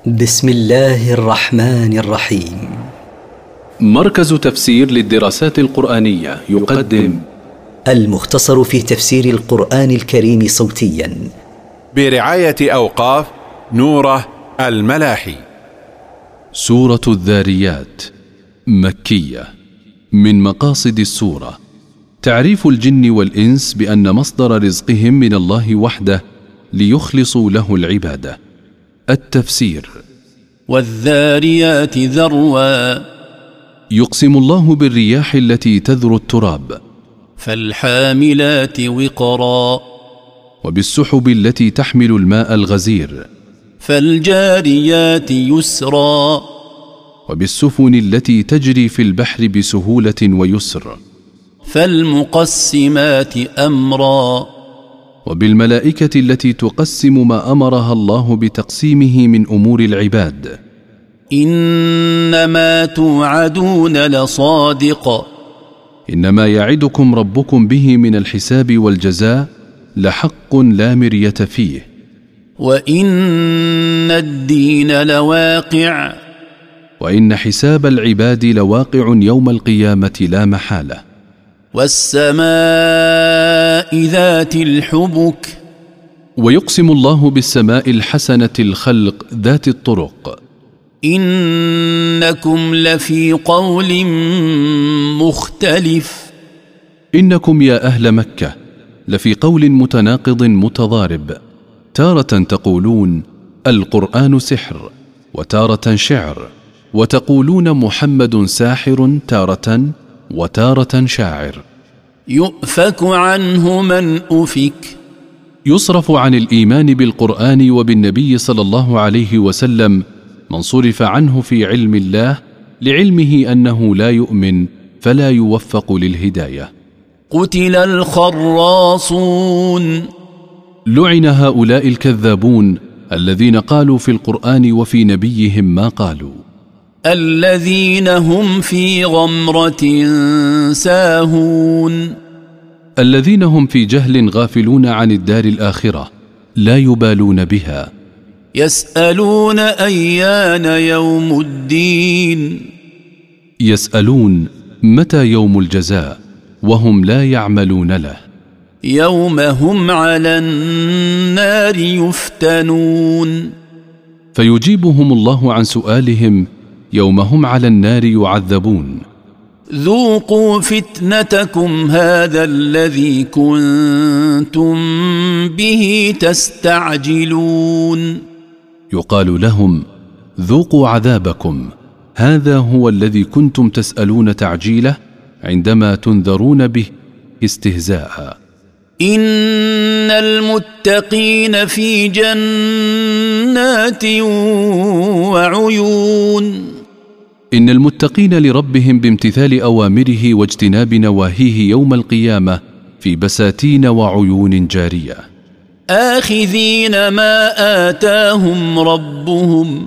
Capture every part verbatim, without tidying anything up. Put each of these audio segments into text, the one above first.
بسم الله الرحمن الرحيم. مركز تفسير للدراسات القرآنية يقدم المختصر في تفسير القرآن الكريم صوتيا برعاية أوقاف نوره الملاحي. سورة الذاريات مكية. من مقاصد السورة تعريف الجن والإنس بأن مصدر رزقهم من الله وحده ليخلصوا له العبادة. التفسير: والذاريات ذروا، يقسم الله بالرياح التي تذر التراب، فالحاملات وقرا، وبالسحب التي تحمل الماء الغزير، فالجاريات يسرا، وبالسفن التي تجري في البحر بسهولة ويسر، فالمقسمات أمرا، وبالملائكة التي تقسم ما أمرها الله بتقسيمه من أمور العباد. إنما توعدون لصادق، إنما يعدكم ربكم به من الحساب والجزاء لحق لا مرية فيه. وإن الدين لواقع، وإن حساب العباد لواقع يوم القيامة لا محالة. والسماء ذات الحبك، ويقسم الله بالسماء الحسنة الخلق ذات الطرق. إنكم لفي قول مختلف، إنكم يا أهل مكة لفي قول متناقض متضارب، تارة تقولون القرآن سحر، وتارة شعر، وتقولون محمد ساحر تارة، وتارة شاعر. يؤفك عنه من أفك، يصرف عن الإيمان بالقرآن وبالنبي صلى الله عليه وسلم من صرف عنه في علم الله لعلمه أنه لا يؤمن فلا يوفق للهداية. قتل الخراصون، لعن هؤلاء الكذابون الذين قالوا في القرآن وفي نبيهم ما قالوا. الذين هم في غمرة ساهون، الذين هم في جهل غافلون عن الدار الآخرة لا يبالون بها. يسألون أيان يوم الدين، يسألون متى يوم الجزاء وهم لا يعملون له. يوم هم على النار يفتنون، فيجيبهم الله عن سؤالهم يوم هم على النار يعذبون. ذوقوا فتنتكم هذا الذي كنتم به تستعجلون. يقال لهم ذوقوا عذابكم هذا هو الذي كنتم تسألون تعجيله عندما تنذرون به استهزاء. إن المتقين في جنات وعيون، إن المتقين لربهم بامتثال أوامره واجتناب نواهيه يوم القيامة في بساتين وعيون جارية. آخذين ما آتاهم ربهم،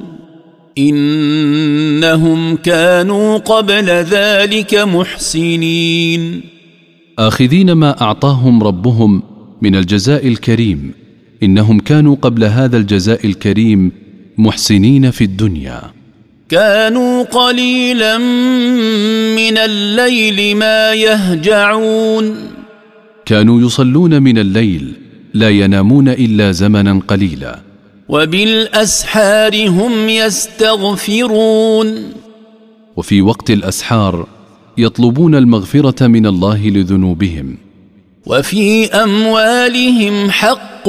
إنهم كانوا قبل ذلك محسنين. آخذين ما أعطاهم ربهم من الجزاء الكريم، إنهم كانوا قبل هذا الجزاء الكريم محسنين في الدنيا. كانوا قليلا من الليل ما يهجعون، كانوا يصلون من الليل لا ينامون إلا زمنا قليلا. وبالأسحار هم يستغفرون، وفي وقت الأسحار يطلبون المغفرة من الله لذنوبهم. وفي أموالهم حق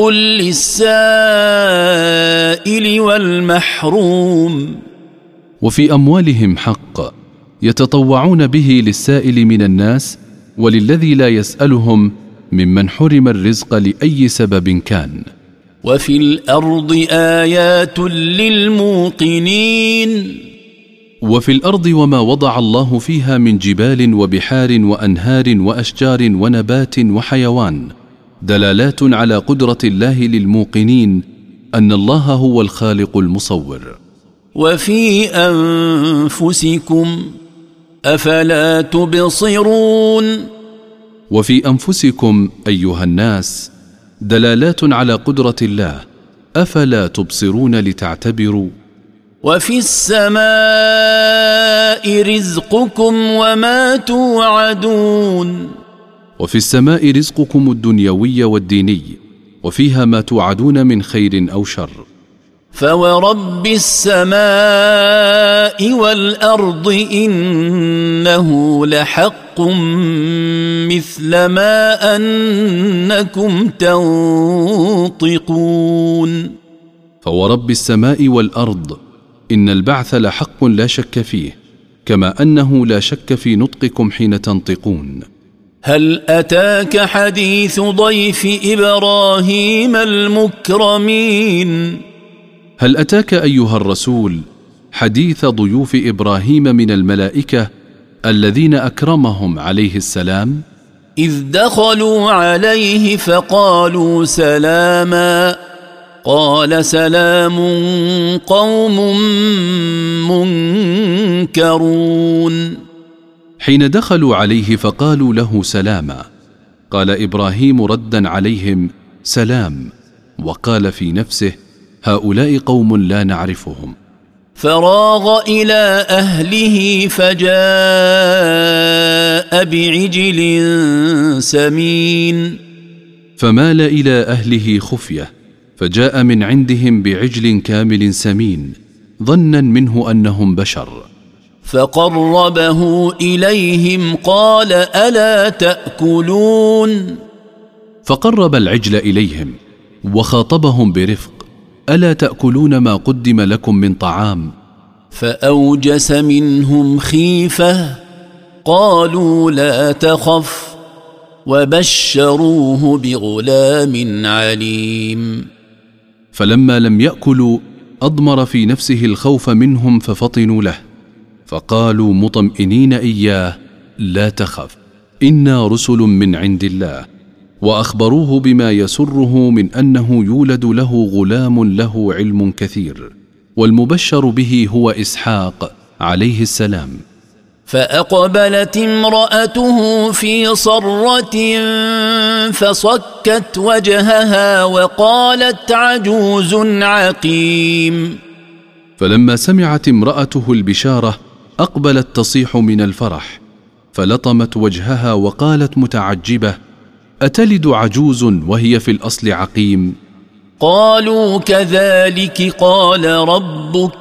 للسائل والمحروم، وفي أموالهم حق يتطوعون به للسائل من الناس وللذي لا يسألهم ممن حرم الرزق لأي سبب كان. وفي الأرض آيات للموقنين، وفي الأرض وما وضع الله فيها من جبال وبحار وأنهار وأشجار ونبات وحيوان دلالات على قدرة الله للموقنين أن الله هو الخالق المصور. وفي أنفسكم أفلا تبصرون، وفي أنفسكم أيها الناس دلالات على قدرة الله أفلا تبصرون لتعتبروا. وفي السماء رزقكم وما توعدون وفي السماء رزقكم الدنيوي والديني، وفيها ما توعدون من خير أو شر. فورب السماء والأرض إنه لحق مثل ما أنكم تنطقون. فورب السماء والأرض إن البعث لحق لا شك فيه، كما أنه لا شك في نطقكم حين تنطقون. هل أتاك حديث ضيف إبراهيم المكرمين؟ هل أتاك أيها الرسول حديث ضيوف إبراهيم من الملائكة الذين أكرمهم عليه السلام؟ إذ دخلوا عليه فقالوا سلاما قال سلام قوم منكرون. حين دخلوا عليه فقالوا له سلاما، قال إبراهيم ردا عليهم سلام، وقال في نفسه هؤلاء قوم لا نعرفهم. فراغ إلى أهله فجاء بعجل سمين. فمال إلى أهله خفية، فجاء من عندهم بعجل كامل سمين، ظنا منه أنهم بشر. فقربه إليهم قال ألا تأكلون؟ فقرب العجل إليهم وخاطبهم برفق، ألا تأكلون ما قدم لكم من طعام؟ فأوجس منهم خيفة قالوا لا تخف وبشروه بغلام عليم. فلما لم يأكلوا أضمر في نفسه الخوف منهم ففطنوا له، فقالوا مطمئنين إياه لا تخف إنا رسل من عند الله، وأخبروه بما يسره من أنه يولد له غلام له علم كثير، والمبشر به هو إسحاق عليه السلام. فأقبلت امرأته في صرة فصكت وجهها وقالت عجوز عقيم. فلما سمعت امرأته البشارة أقبلت تصيح من الفرح، فلطمت وجهها وقالت متعجبة أتلد عجوز وهي في الأصل عقيم؟ قالوا كذلك قال ربك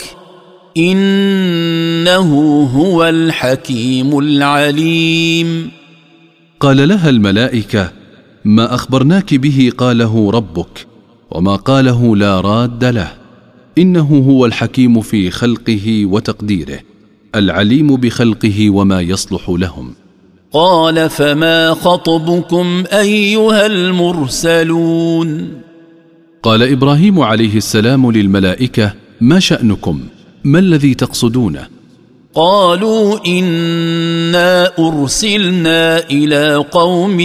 إنه هو الحكيم العليم. قال لها الملائكة ما أخبرناك به قاله ربك، وما قاله لا راد له، إنه هو الحكيم في خلقه وتقديره، العليم بخلقه وما يصلح لهم. قال فما خطبكم أيها المرسلون؟ قال إبراهيم عليه السلام للملائكة ما شأنكم؟ ما الذي تقصدونه؟ قالوا إنا أرسلنا إلى قوم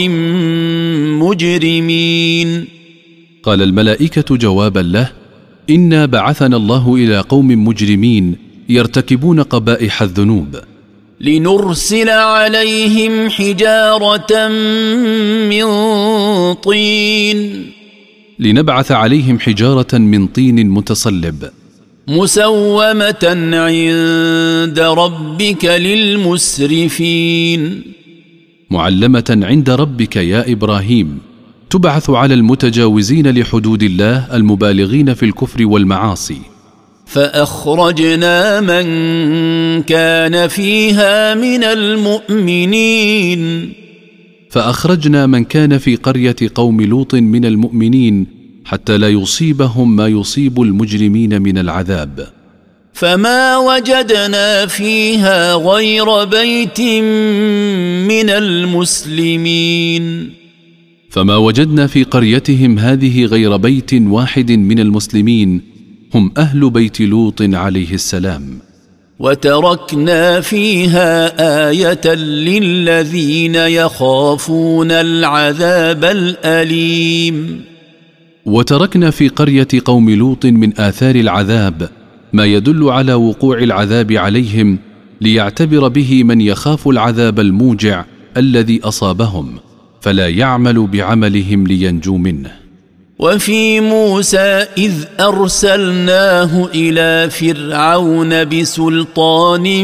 مجرمين. قال الملائكة جوابا له إنا بعثنا الله إلى قوم مجرمين يرتكبون قبائح الذنوب، لنرسل عليهم حجارة من طين، لنبعث عليهم حجارة من طين متصلب، مسومة عند ربك للمسرفين، معلمة عند ربك يا إبراهيم، تبعث على المتجاوزين لحدود الله المبالغين في الكفر والمعاصي. فأخرجنا من كان فيها من المؤمنين، فأخرجنا من كان في قرية قوم لوط من المؤمنين حتى لا يصيبهم ما يصيب المجرمين من العذاب. فما وجدنا فيها غير بيت من المسلمين، فما وجدنا في قريتهم هذه غير بيت واحد من المسلمين، هم أهل بيت لوط عليه السلام. وتركنا فيها آية للذين يخافون العذاب الأليم. وتركنا في قرية قوم لوط من آثار العذاب ما يدل على وقوع العذاب عليهم، ليعتبر به من يخاف العذاب الموجع الذي أصابهم، فلا يعمل بعملهم لينجو منه. وفي موسى إذ أرسلناه إلى فرعون بسلطان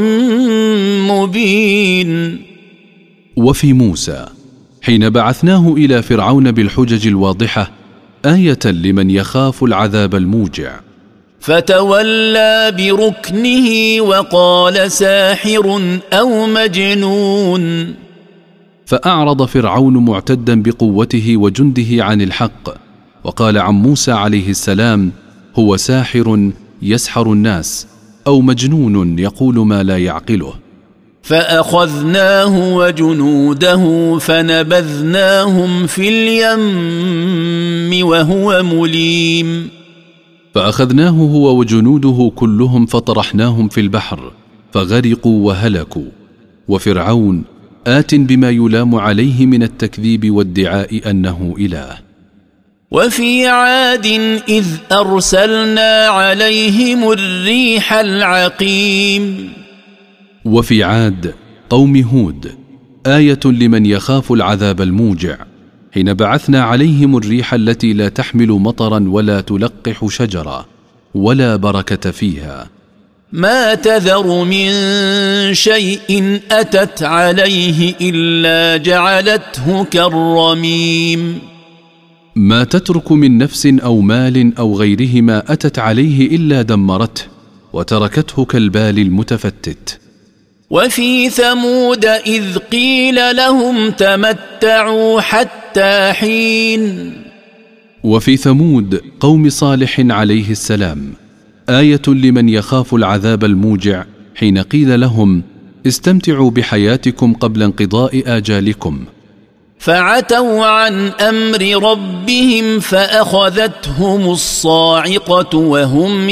مبين. وفي موسى حين بعثناه إلى فرعون بالحجج الواضحة آية لمن يخاف العذاب الموجع. فتولى بركنه وقال ساحر أو مجنون. فأعرض فرعون معتدا بقوته وجنده عن الحق، وقال عن موسى عليه السلام هو ساحر يسحر الناس أو مجنون يقول ما لا يعقله. فأخذناه وجنوده فنبذناهم في اليم وهو مليم. فأخذناه هو وجنوده كلهم فطرحناهم في البحر فغرقوا وهلكوا. وفرعون آت بما يلام عليه من التكذيب وادعاء أنه إله. وفي عاد إذ أرسلنا عليهم الريح العقيم. وفي عاد قوم هود آية لمن يخاف العذاب الموجع حين بعثنا عليهم الريح التي لا تحمل مطرا ولا تلقح شجرا ولا بركة فيها. ما تذر من شيء أتت عليه إلا جعلته كالرميم. ما تترك من نفس أو مال أو غيرهما أتت عليه إلا دمرته وتركته كالبال المتفتت. وفي ثمود إذ قيل لهم تمتعوا حتى حين. وفي ثمود قوم صالح عليه السلام آية لمن يخاف العذاب الموجع حين قيل لهم استمتعوا بحياتكم قبل انقضاء آجالكم. فعتوا عن أمر ربهم فأخذتهم الصاعقة وهم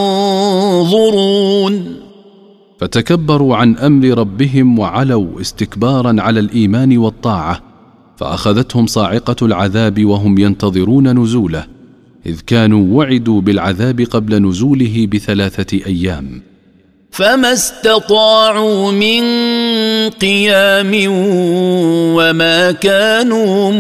ينظرون. فتكبروا عن أمر ربهم وعلوا استكبارا على الإيمان والطاعة فأخذتهم صاعقة العذاب وهم ينتظرون نزوله، إذ كانوا وعدوا بالعذاب قبل نزوله بثلاثة أيام. فما استطاعوا من قيام وما كانوا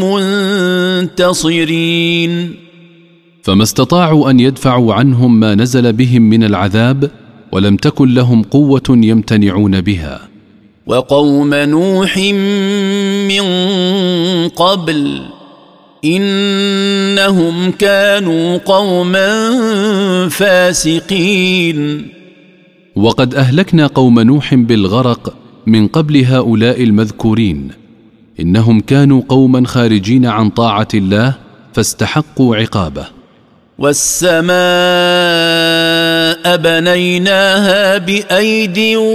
منتصرين. فما استطاعوا أن يدفعوا عنهم ما نزل بهم من العذاب ولم تكن لهم قوة يمتنعون بها. وقوم نوح من قبل إنهم كانوا قوما فاسقين. وقد أهلكنا قوم نوح بالغرق من قبل هؤلاء المذكورين، إنهم كانوا قوما خارجين عن طاعة الله فاستحقوا عقابه. والسماء بنيناها بأيد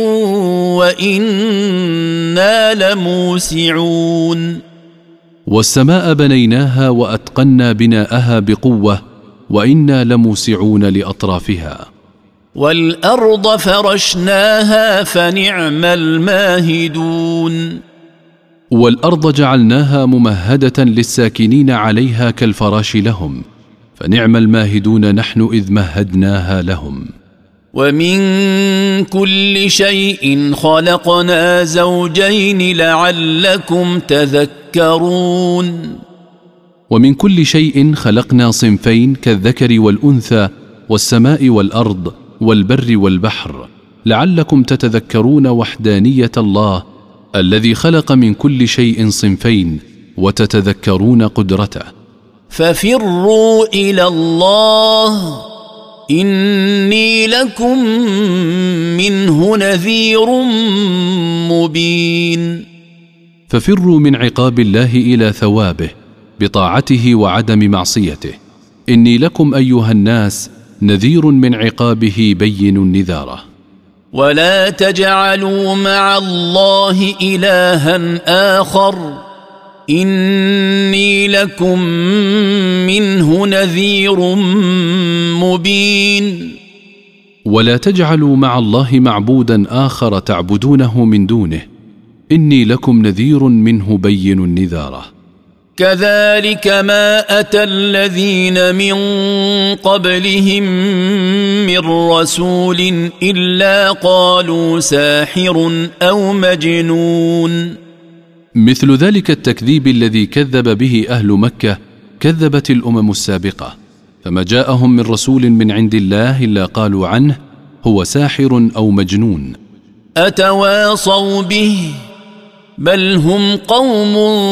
وإنا لموسعون. والسماء بنيناها وأتقنا بناءها بقوة وإنا لموسعون لأطرافها. والأرض فرشناها فنعم الماهدون. والأرض جعلناها ممهدة للساكنين عليها كالفراش لهم، فنعم الماهدون نحن إذ مهدناها لهم. ومن كل شيء خلقنا زوجين لعلكم تذكرون. ومن كل شيء خلقنا صنفين كالذكر والأنثى والسماء والأرض والبر والبحر لعلكم تتذكرون وحدانية الله الذي خلق من كل شيء صنفين وتتذكرون قدرته. ففروا إلى الله إني لكم منه نذير مبين. ففروا من عقاب الله إلى ثوابه بطاعته وعدم معصيته، إني لكم أيها الناس نذير من عقابه بين النذاره. ولا تجعلوا مع الله إلها آخر إني لكم منه نذير مبين. ولا تجعلوا مع الله معبودا آخر تعبدونه من دونه إني لكم نذير منه بين النذاره. كذلك ما أتى الذين من قبلهم من رسول إلا قالوا ساحر أو مجنون. مثل ذلك التكذيب الذي كذب به أهل مكة كذبت الأمم السابقة، فما جاءهم من رسول من عند الله إلا قالوا عنه هو ساحر أو مجنون. أتواصوا به بل هم قوم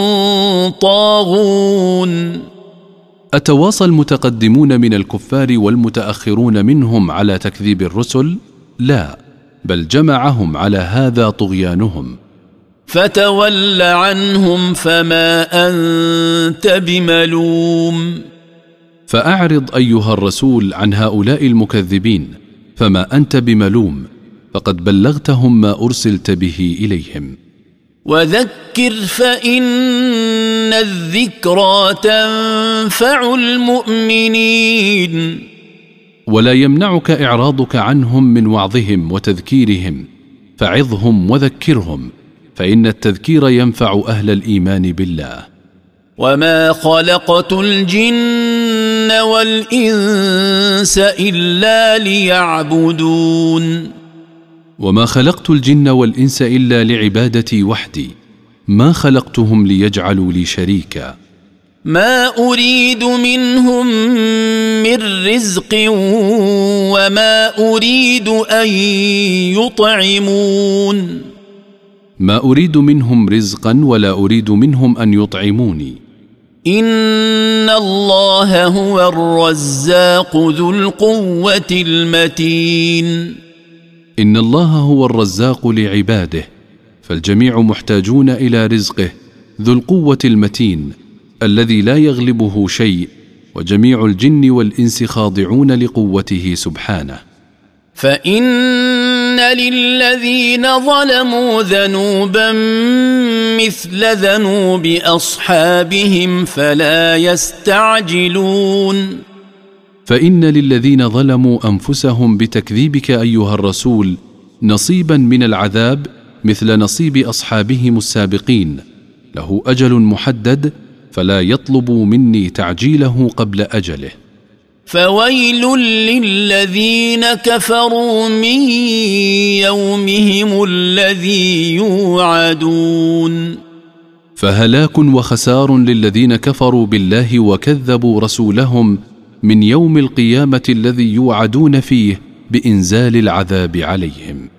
طاغون. أتواصى المتقدمون من الكفار والمتأخرون منهم على تكذيب الرسل؟ لا، بل جمعهم على هذا طغيانهم. فتول عنهم فما أنت بملوم. فأعرض أيها الرسول عن هؤلاء المكذبين، فما أنت بملوم، فقد بلغتهم ما أرسلت به إليهم. وذكر فإن الذكرى تنفع المؤمنين. ولا يمنعك إعراضك عنهم من وعظهم وتذكيرهم، فعظهم وذكرهم، فإن التذكير ينفع أهل الإيمان بالله. وما خلقت الجن والإنس إلا ليعبدون. وما خلقت الجن والإنس إلا لعبادتي وحدي، ما خلقتهم ليجعلوا لي شريكا. ما أريد منهم من رزق وما أريد أن يطعمون. ما أريد منهم رزقا ولا أريد منهم أن يطعموني. إن الله هو الرزاق ذو القوة المتين. إن الله هو الرزاق لعباده، فالجميع محتاجون إلى رزقه ذو القوة المتين الذي لا يغلبه شيء، وجميع الجن والإنس خاضعون لقوته سبحانه. فإن للذين ظلموا ذنوبا مثل ذنوب أصحابهم فلا يستعجلون. فإن للذين ظلموا أنفسهم بتكذيبك أيها الرسول نصيبا من العذاب مثل نصيب أصحابهم السابقين، له أجل محدد، فلا يطلبوا مني تعجيله قبل أجله. فويل للذين كفروا من يومهم الذي يوعدون. فهلاك وخسار للذين كفروا بالله وكذبوا رسولهم من يوم القيامة الذي يوعدون فيه بإنزال العذاب عليهم.